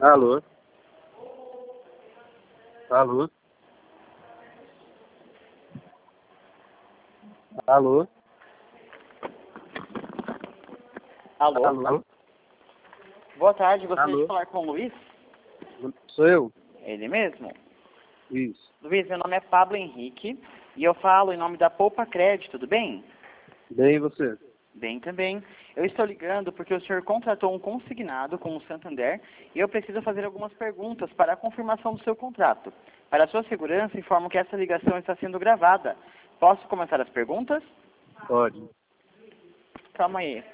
Alô? Alô? Alô? Alô? Alô? Boa tarde, gostaria Alô? de falar com o Luiz? Sou eu? Ele mesmo? Isso. Luiz, meu nome é Pablo Henrique e eu falo em nome da Poupa Crédito, tudo bem? Bem, e você? Bem também. Eu estou ligando porque o senhor contratou um consignado com o Santander e eu preciso fazer algumas perguntas para a confirmação do seu contrato. Para a sua segurança, informo que essa ligação está sendo gravada. Posso começar as perguntas? Pode. Calma aí.